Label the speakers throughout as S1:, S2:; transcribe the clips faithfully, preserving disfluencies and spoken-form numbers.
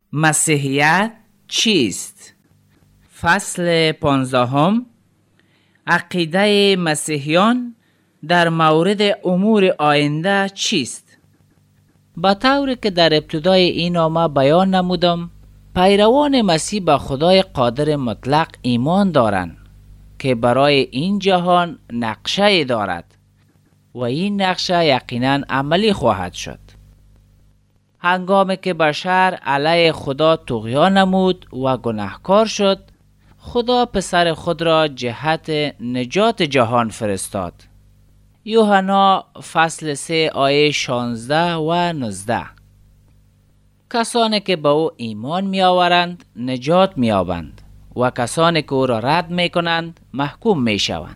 S1: مسیحیت چیست؟ فصل پانزدهم، عقیده مسیحیان در مورد امور آینده چیست؟ به طوری که در ابتدای این نامه بیان نمودم، پیروان مسیح به خدای قادر مطلق ایمان دارند که برای این جهان نقشه دارد و این نقشه یقیناً عملی خواهد شد. هنگامی که بشر علیه خدا طغیان نمود و گناهکار شد، خدا پسر خود را جهت نجات جهان فرستاد. یوحنا فصل سه آیه شانزده و نوزده. کسانی که به او ایمان می آورند نجات می یابند و کسانی که او را رد می کنند محکوم می شوند.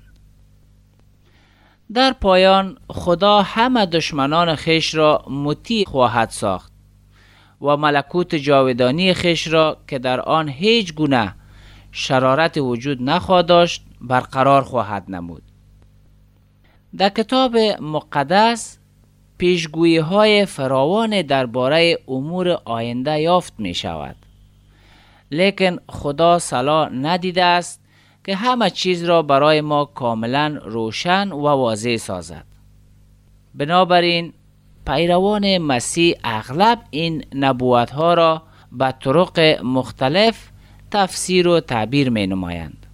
S1: در پایان خدا همه دشمنان خیش را مطیع خواهد ساخت و ملکوت جاودانی خیش را که در آن هیچ گونه شرارت وجود نخواهد داشت برقرار خواهد نمود. در کتاب مقدس پیشگویی های فراوان درباره امور آینده یافت می شود، لیکن خدا صلاح ندیده است که همه چیز را برای ما کاملا روشن و واضح سازد. بنابراین پیروان مسیح اغلب این نبوت ها را به طرق مختلف تفسیر و تعبیر می نمایند.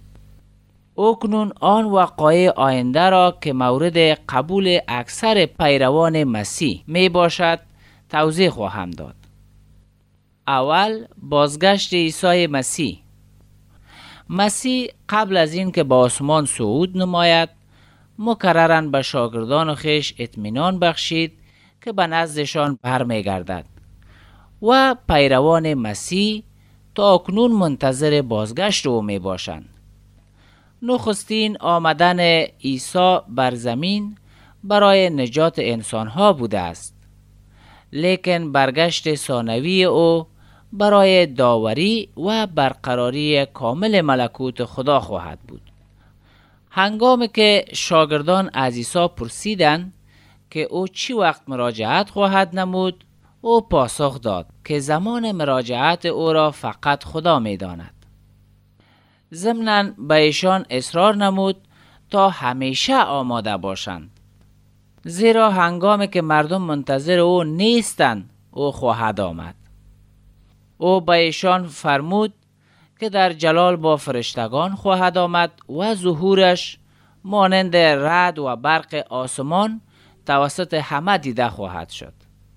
S1: اکنون آن وقایع آینده را که مورد قبول اکثر پیروان مسیح می باشد توضیح خواهم داد. اول، بازگشت عیسی مسیح. مسیح قبل از این که به آسمان صعود نماید، مکرراً به شاگردان خویش اطمینان بخشید که به نزدشان برمیگردد و پیروان مسیح تا اکنون منتظر بازگشت او می باشند. نخستین آمدن عیسی بر زمین برای نجات انسانها بوده است، لیکن برگشت ثانوی او برای داوری و برقراری کامل ملکوت خدا خواهد بود. هنگامی که شاگردان از عیسی پرسیدند که او چی وقت مراجعت خواهد نمود، او پاسخ داد که زمان مراجعت او را فقط خدا می داند. ضمناً به ایشان اصرار نمود تا همیشه آماده باشند، زیرا هنگامی که مردم منتظر او نیستند او خواهد آمد. او به ایشان فرمود که در جلال با فرشتگان خواهد آمد و ظهورش مانند رعد و برق آسمان توسط همه دیده خواهد شد.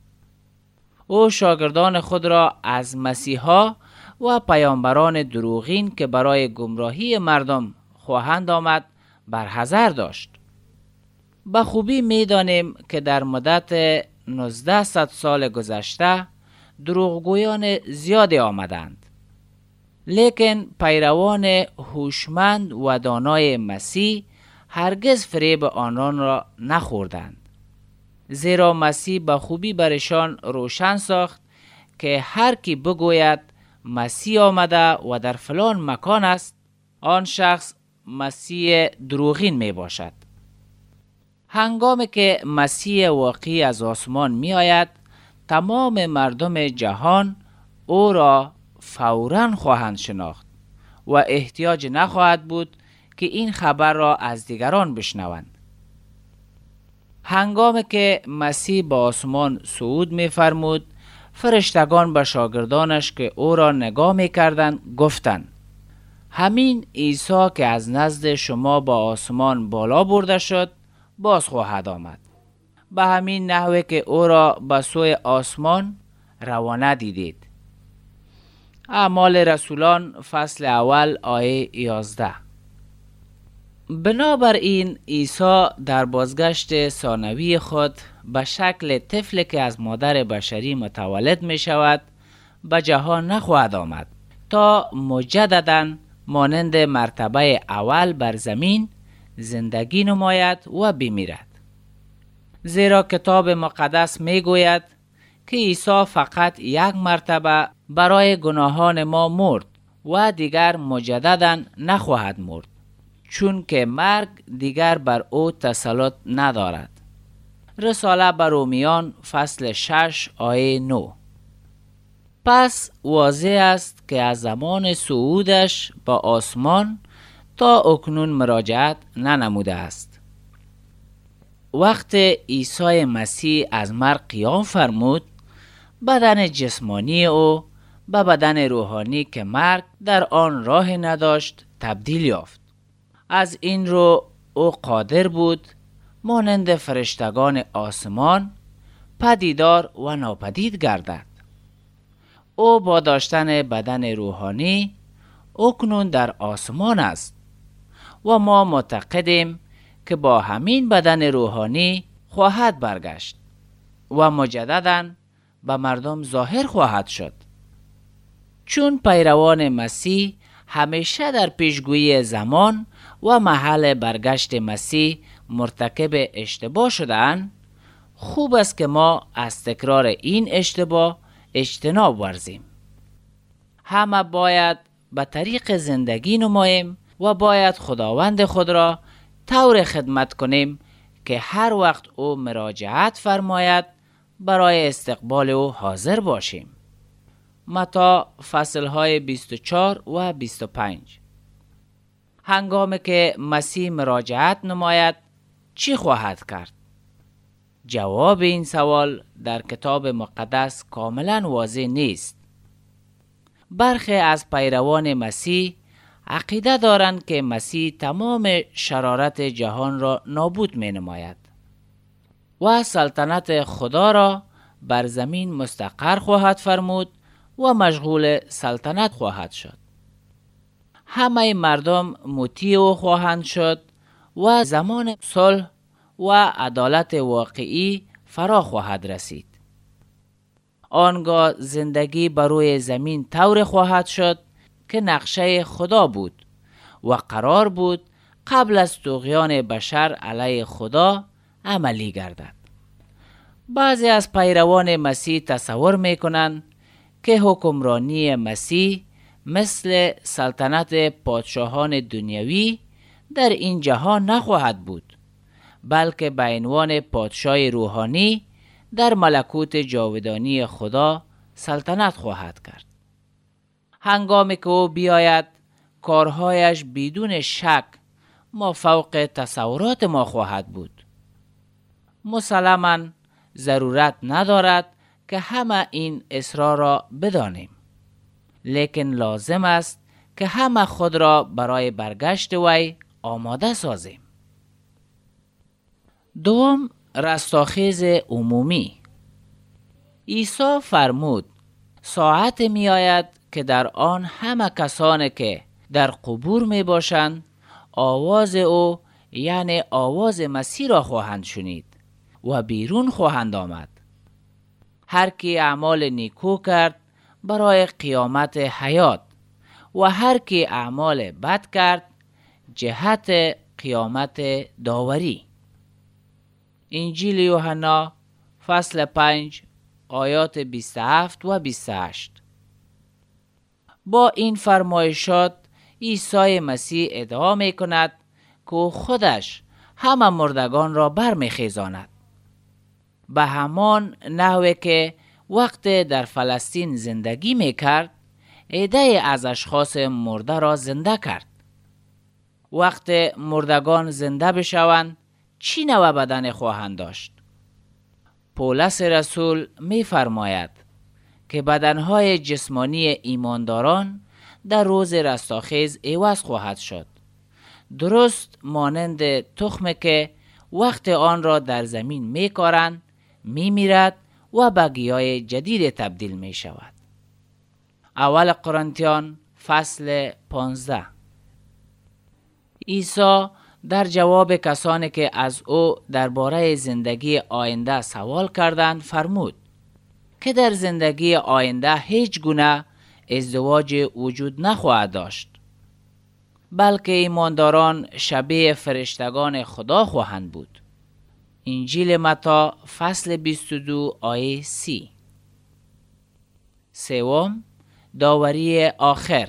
S1: او شاگردان خود را از مسیحا و پیامبران دروغین که برای گمراهی مردم خواهند آمد برحذر داشت. به خوبی می دانیم که در مدت نوزده سال گذشته دروغگویان زیادی آمدند، لیکن پیروان هوشمند و دانای مسیح هرگز فریب آنان را نخوردند، زیرا مسیح به خوبی برشان روشن ساخت که هر کی بگوید مسیح آمده و در فلان مکان است، آن شخص مسیح دروغین می باشد. هنگامی که مسیح واقعی از آسمان می آید، تمام مردم جهان او را فوراً خواهند شناخت و احتیاج نخواهد بود که این خبر را از دیگران بشنوند. هنگامی که مسیح به آسمان صعود می فرمود، فرشتگان به شاگردانش که او را نگاه می کردند گفتند: همین عیسی که از نزد شما به آسمان بالا برده شد باز خواهد آمد. به همین نحوه که او را به سوی آسمان روانه دیدید. اعمال رسولان فصل اول آیه یازده. بنابراین عیسی در بازگشت ثانوی خود به شکل طفلی که از مادر بشری متولد می شود به جهان نخواهد آمد تا مجدداً مانند مرتبه اول بر زمین زندگی نماید و بمیرد. زیرا کتاب مقدس می گوید که عیسی فقط یک مرتبه برای گناهان ما مرد و دیگر مجدداً نخواهد مرد، چون که مرگ دیگر بر او تسلط ندارد. رساله به رومیان فصل شش آیه نه. پس واضح است که از زمان صعودش به آسمان تا اکنون مراجعت ننموده است. وقت عیسی مسیح از مرگ قیام فرمود، بدن جسمانی او به بدن روحانی که مرگ در آن راه نداشت تبدیل یافت. از این رو او قادر بود مانند فرشتگان آسمان پدیدار و ناپدید گردد. او با داشتن بدن روحانی اکنون در آسمان است و ما معتقدیم که با همین بدن روحانی خواهد برگشت و مجدداً به مردم ظاهر خواهد شد. چون پیروان مسیح همیشه در پیشگویی زمان و محل برگشت مسیح مرتکب اشتباه شدند، خوب است که ما از تکرار این اشتباه اجتناب ورزیم. همه باید به طریق زندگی نماییم و باید خداوند خود را طور خدمت کنیم که هر وقت او مراجعت فرماید برای استقبال او حاضر باشیم. متی فصل های بیست و چهار و بیست و پنج. هنگامی که مسیح مراجعت نماید چی خواهد کرد؟ جواب این سوال در کتاب مقدس کاملا واضح نیست. برخی از پیروان مسیح عقیده دارند که مسیح تمام شرارت جهان را نابود می نماید و سلطنت خدا را بر زمین مستقر خواهد فرمود و مشغول سلطنت خواهد شد. همه مردم مطیع او خواهند شد و زمان صلح و عدالت واقعی فرا خواهد رسید. آنگاه زندگی بر روی زمین طور خواهد شد که نقشه خدا بود و قرار بود قبل از طغیان بشر علیه خدا عملی گردد. بعضی از پیروان مسیح تصور میکنند که حکمرانی مسیح مثل سلطنت پادشاهان دنیوی در این جهان نخواهد بود، بلکه به عنوان پادشاه روحانی در ملکوت جاودانی خدا سلطنت خواهد کرد. هنگامی که او بیاید کارهایش بدون شک مافوق تصورات ما خواهد بود. مسلماً ضرورت ندارد که همه این اسرار را بدانیم، لیکن لازم است که همه خود را برای برگشت وی آماده سازیم. دوم، رستاخیز عمومی. عیسی فرمود ساعت می آید که در آن همه کسانی که در قبور می باشند آواز او یعنی آواز مسیح را خواهند شنید و بیرون خواهند آمد. هر کی اعمال نیکو کرد برای قیامت حیات و هر کی اعمال بد کرد جهت قیامت داوری. انجیل یوحنا فصل پنج آیات بیست و هفت و بیست و هشت. با این فرمایشات عیسی مسیح ادعا می کند که خودش همه مردگان را برمیخیزاند. به همان نحوه که وقت در فلسطین زندگی می کرد عده از اشخاص مرده را زنده کرد. وقت مردگان زنده بشوند چی نوع بدن خواهند داشت؟ پولس رسول می فرماید که بدنهای جسمانی ایمانداران در روز رستاخیز عوض خواهد شد، درست مانند تخمی که وقت آن را در زمین می کارند می میرد و به گیاه جدید تبدیل می شود. اول قرنتیان فصل پانزده. عیسی در جواب کسانی که از او درباره زندگی آینده سوال کردند فرمود که در زندگی آینده هیچ گونه ازدواج وجود نخواهد داشت، بلکه ایمانداران شبیه فرشتگان خدا خواهند بود. انجیل متی فصل بیست و دو آیه سی. سوم، داوری آخر.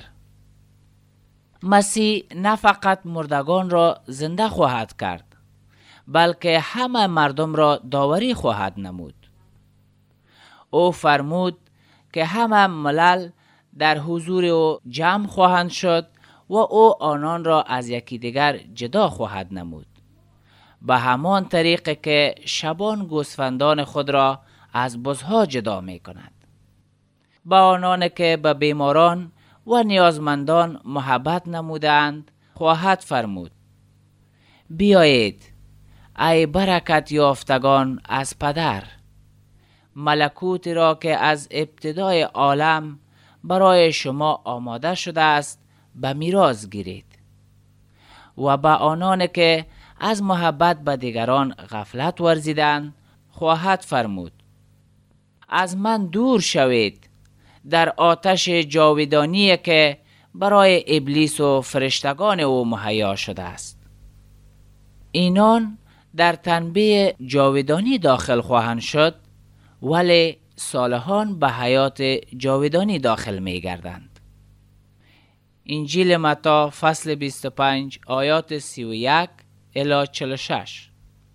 S1: مسیح نه فقط مردگان را زنده خواهد کرد، بلکه همه مردم را داوری خواهد نمود. او فرمود که همه ملل در حضور او جمع خواهند شد و او آنان را از یکی دیگر جدا خواهد نمود، به همان طریق که شبان گوسفندان خود را از بزها جدا می کند. با آنان که به بیماران و نیازمندان محبت نمودند خواهد فرمود: بیایید ای برکت یافتگان از پدر، ملکوتی را که از ابتدای عالم برای شما آماده شده است به میراث گیرید. و به آنان که از محبت به دیگران غفلت ورزیدند خواهد فرمود: از من دور شوید در آتش جاودانی که برای ابلیس و فرشتگان او مهیا شده است. اینان در تنبیه جاودانی داخل خواهند شد، ولی صالحان به حیات جاودانی داخل می گردند. انجیل متی فصل بیست و پنج آیات سی و یک الی چهل و شش.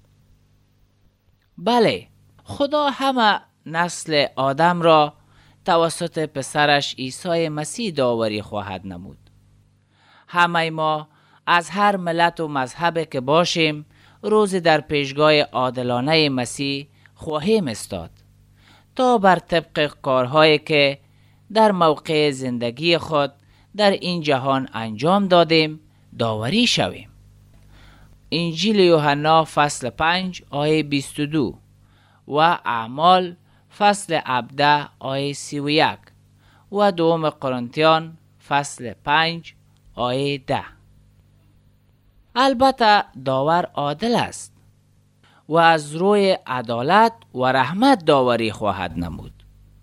S1: بله، خدا همه نسل آدم را توسط پسرش عیسی مسیح داوری خواهد نمود. همه ما از هر ملت و مذهب که باشیم روزی در پیشگاه عادلانه مسیح خواهیم استاد تا بر طبق کارهایی که در موقع زندگی خود در این جهان انجام دادیم داوری شویم. انجیل یوحنا فصل پنج آیه بیست و دو و اعمال فصل هفده آیه سی و یک و دوم قرنتیان فصل پنج آیه ده. البته داور عادل است و از روی عدالت و رحمت داوری خواهد نمود.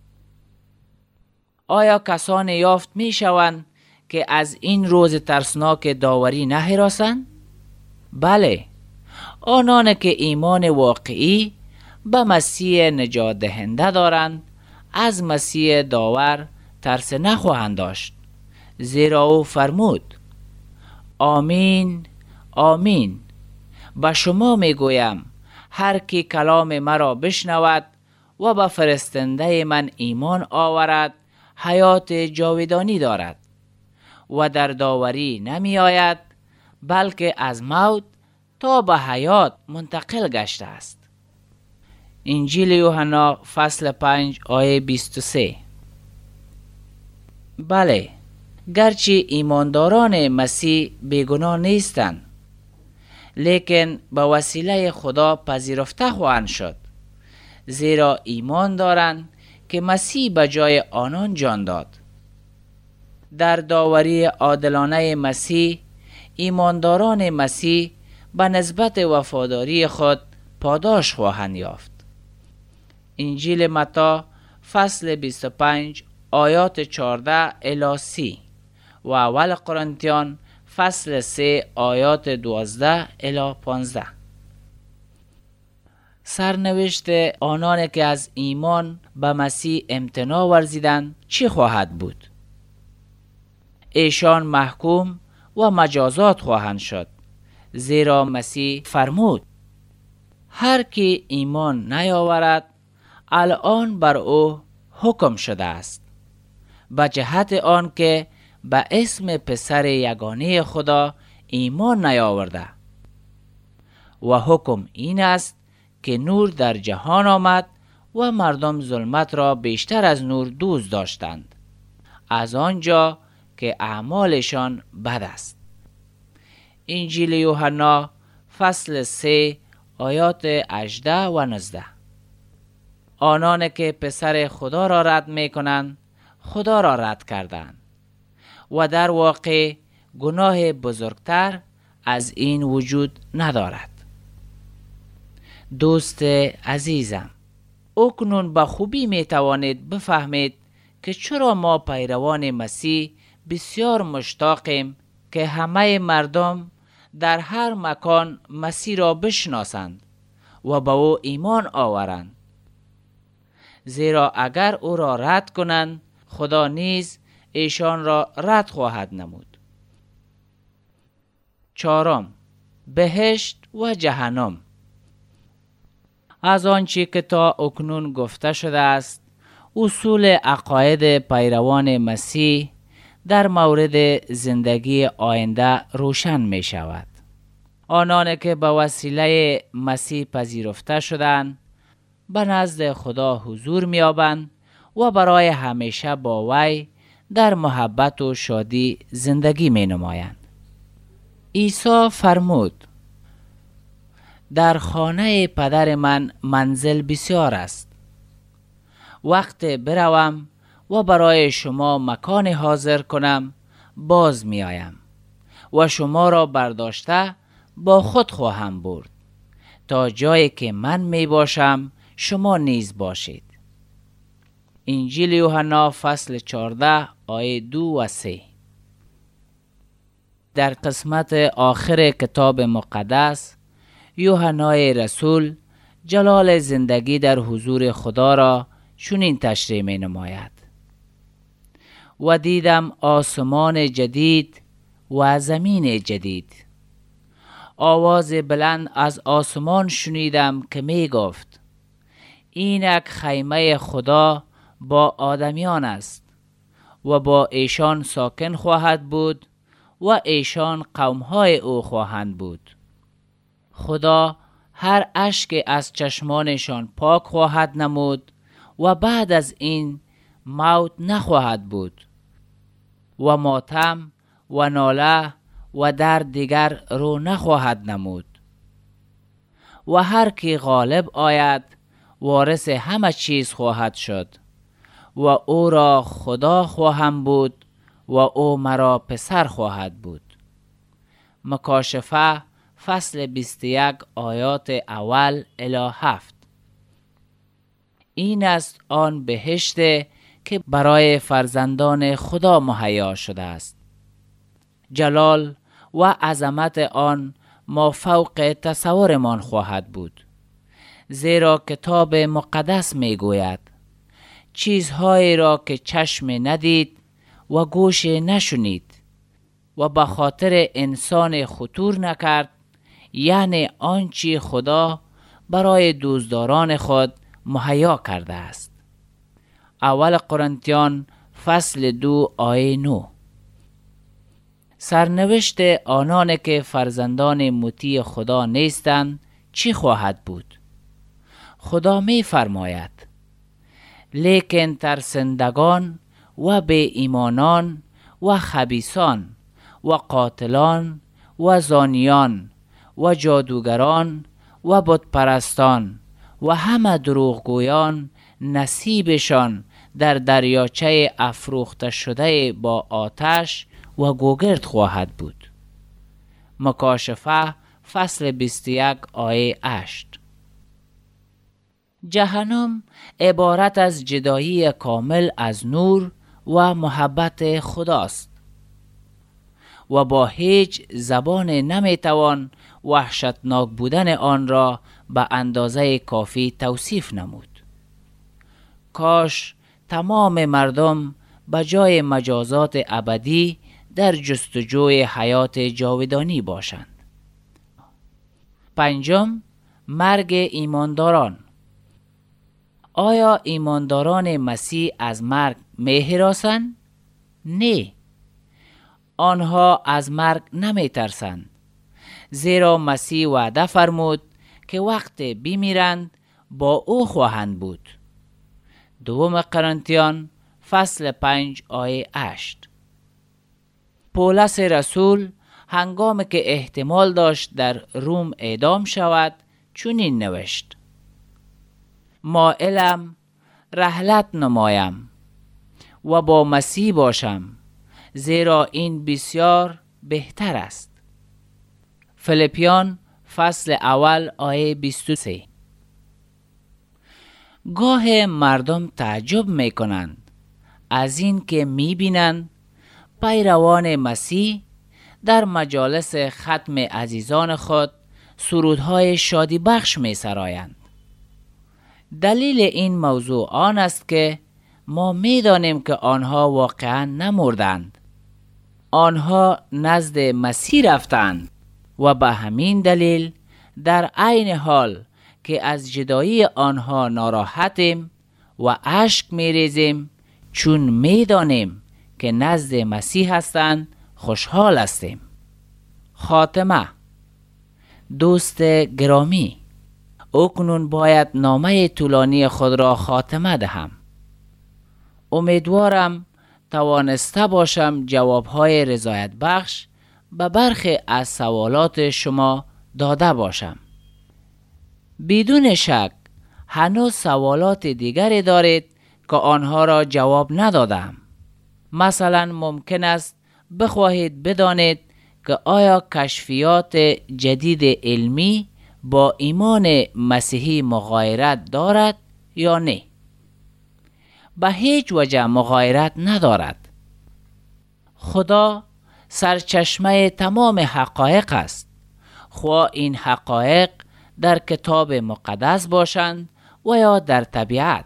S1: آیا کسانی یافت می شوند که از این روز ترسناک داوری نهراسند؟ بله، آنان که ایمان واقعی به مسیح نجات دهنده دارند از مسیح داور ترس نخواهند داشت، زیرا او فرمود: آمین آمین، به شما می گویم هر کی کلام مرا بشنود و به فرستنده من ایمان آورد حیات جاودانی دارد و در داوری نمی آید، بلکه از موت تا به حیات منتقل گشته است. انجیل یوحنا فصل پنج آیه بیست و سه. بله، گرچه ایمانداران مسیح بیگناه نیستند، لیکن به وسیله خدا پذیرفته خواهند شد، زیرا ایمان دارند که مسیح به جای آنان جان داد. در داوری عادلانه مسیح ایمانداران مسیح به نسبت وفاداری خود پاداش خواهند یافت. انجیل متی فصل بیست و پنج آیات چهارده الی سی و اول قرنتیان فصل سه آیات دوازده الی پانزده. سرنوشت آنان که از ایمان به مسیح امتناع ورزیدند چی خواهد بود؟ ایشان محکوم و مجازات خواهند شد، زیرا مسیح فرمود: هر کی ایمان نیاورد الان بر او حکم شده است، به جهت آن که به اسم پسر یگانه خدا ایمان نیاورده. و حکم این است که نور در جهان آمد و مردم ظلمت را بیشتر از نور دوست داشتند، از آنجا که اعمالشان بد است. انجیل یوحنا فصل سه آیات هجده و نوزده. آنان که پسر خدا را رد می کنند خدا را رد کردند و در واقع گناه بزرگتر از این وجود ندارد. دوست عزیزم، اکنون به خوبی می توانید بفهمید که چرا ما پیروان مسیح بسیار مشتاقیم که همه مردم در هر مکان مسیح را بشناسند و به او ایمان آورند. زیرا اگر او را رد کنند خدا نیز ایشان را رد خواهد نمود. چهارم، بهشت و جهنم. از آنچه که تا اکنون گفته شده است اصول عقاید پیروان مسیح در مورد زندگی آینده روشن می شود. آنان که به وسیله مسیح پذیرفته شدند به نزد خدا حضور می یابند و برای همیشه با وی در محبت و شادی زندگی می نمایند. عیسی فرمود: در خانه پدر من منزل بسیار است. وقت بروم و برای شما مکان حاضر کنم باز می آیم و شما را برداشته با خود خواهم برد تا جایی که من می باشم شما نیز باشید. انجیل یوحنا فصل چهارده آیه دو و سه. در قسمت آخر کتاب مقدس یوحنای رسول جلال زندگی در حضور خدا را چنین تشریح می نماید: و دیدم آسمان جدید و زمین جدید. آواز بلند از آسمان شنیدم که می گفت: اینک خیمه خدا با آدمیان است و با ایشان ساکن خواهد بود و ایشان قومهای او خواهند بود. خدا هر اشک از چشمانشان پاک خواهد نمود و بعد از این موت نخواهد بود و ماتم و ناله و درد دیگر رو نخواهد نمود. و هر کی غالب آید وارث همه چیز خواهد شد و او را خدا خواهم بود و او مرا پسر خواهد بود. مکاشفه فصل بیست و یک آیات اول الی هفت. این است آن بهشت که برای فرزندان خدا مهیا شده است. جلال و عظمت آن مافوق تصورمان خواهد بود، زیرا کتاب مقدس می گوید: چیزهایی را که چشم ندید و گوش نشنید و به خاطر انسان خطور نکرد، یعنی آنچه خدا برای دوستداران خود مهیا کرده است. اول قرنتیان فصل دو آیه نو. سرنوشت آنان که فرزندان مطیع خدا نیستند چی خواهد بود؟ خدا می فرماید: لیکن ترسندگان و بی ایمانان و خبیثان و قاتلان و زانیان و جادوگران و بت پرستان و همه دروغگویان نصیبشان در دریاچه افروخته شده با آتش و گوگرد خواهد بود. مکاشفه فصل بیست و یک آیه هشت. جهنم عبارت از جدایی کامل از نور و محبت خداست و با هیچ زبان نمیتوان وحشتناک بودن آن را به اندازه کافی توصیف نمود. کاش تمام مردم به جای مجازات ابدی در جستجوی حیات جاودانی باشند. پنجم، مرگ ایمانداران. آیا ایمانداران مسیح از مرگ می هراسند؟ نه. آنها از مرگ نمی ترسند، زیرا مسیح وعده فرمود که وقت بمیرند با او خواهند بود. دوم قرنتیان فصل پنج آیه هشت. پولس رسول هنگامی که احتمال داشت در روم اعدام شود چنین نوشت: مائلم رحلت نمایم و با مسیح باشم، زیرا این بسیار بهتر است. فیلیپیان فصل اول آیه بیست و سه. گاه مردم تعجب می کنند از این که می بینند پیروان مسیح در مجالس ختم عزیزان خود سرودهای شادی بخش می سرایند. دلیل این موضوع آن است که ما می دانیم که آنها واقعا نمردند. آنها نزد مسیح رفتند و به همین دلیل در عین حال که از جدایی آنها ناراحتیم و اشک می ریزیم چون می دانیم که نزد مسیح هستند خوشحال هستیم. خاتمه. دوست گرامی، اکنون باید نامه طولانی خود را خاتمه دهم. امیدوارم توانسته باشم جوابهای رضایت بخش به برخی از سوالات شما داده باشم. بدون شک هنوز سوالات دیگری دارید که آنها را جواب ندادم. مثلا ممکن است بخواهید بدانید که آیا کشفیات جدید علمی با ایمان مسیحی مغایرت دارد یا نه؟ به هیچ وجه مغایرت ندارد. خدا سرچشمه تمام حقایق است، خواه این حقایق در کتاب مقدس باشند و یا در طبیعت.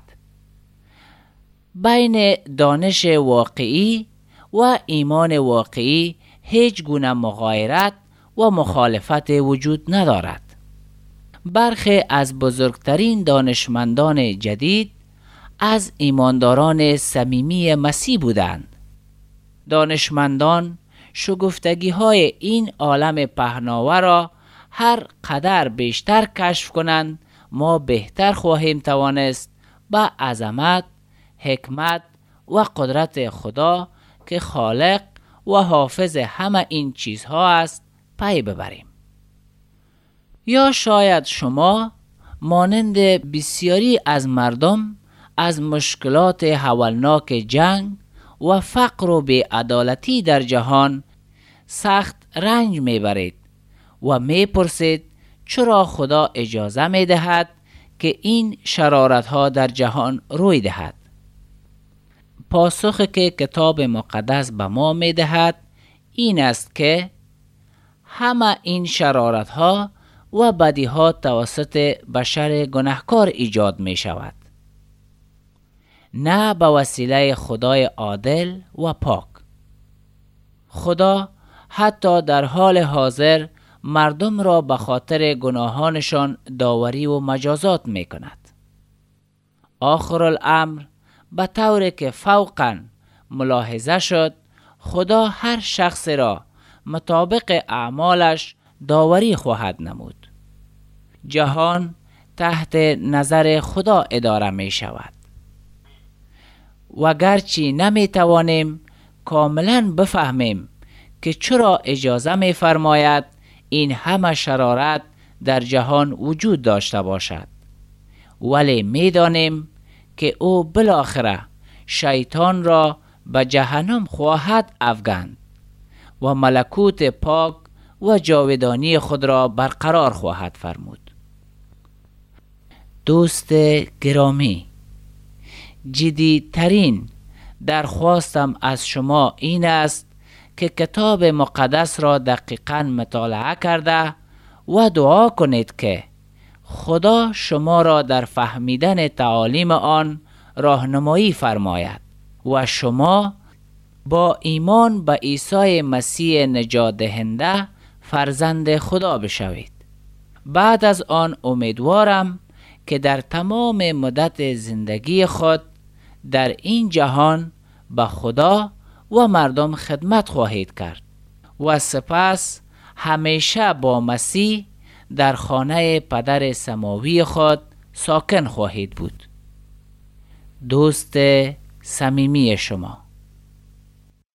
S1: بین دانش واقعی و ایمان واقعی هیچ گونه مغایرت و مخالفت وجود ندارد. برخی از بزرگترین دانشمندان جدید از ایمانداران صمیمی مسیح بودند. دانشمندان شگفتگی های این عالم پهناور را هر قدر بیشتر کشف کنند، ما بهتر خواهیم توانست به عظمت، حکمت و قدرت خدا که خالق و حافظ همه این چیزها است پی ببریم. یا شاید شما مانند بسیاری از مردم از مشکلات هولناک جنگ و فقر و بی‌عدالتی در جهان سخت رنج میبرید و میپرسید چرا خدا اجازه میدهد که این شرارتها در جهان روی دهد. پاسخی که کتاب مقدس به ما میدهد این است که همه این شرارتها و بدیها توسط بشر گناهکار ایجاد می شود، نه به وسیله خدای عادل و پاک. خدا حتی در حال حاضر مردم را به خاطر گناهانشان داوری و مجازات می کند. آخر الامر به طوری که فوقاً ملاحظه شد، خدا هر شخص را مطابق اعمالش داوری خواهد نمود. جهان تحت نظر خدا اداره می شود و گرچه نمی توانیم کاملا بفهمیم که چرا اجازه می فرماید این همه شرارت در جهان وجود داشته باشد، ولی می دانیم که او بالاخره شیطان را به جهنم خواهد افکند و ملکوت پاک و جاودانی خود را برقرار خواهد فرمود. دوست گرامی، جدی‌ترین درخواستم از شما این است که کتاب مقدس را دقیقاً مطالعه کرده و دعا کنید که خدا شما را در فهمیدن تعالیم آن راهنمایی فرماید و شما با ایمان به عیسی مسیح نجات دهنده فرزند خدا بشوید. بعد از آن امیدوارم که در تمام مدت زندگی خود در این جهان به خدا و مردم خدمت خواهید کرد و سپس همیشه با مسیح در خانه پدر سماوی خود ساکن خواهید بود. دوست صمیمی شما.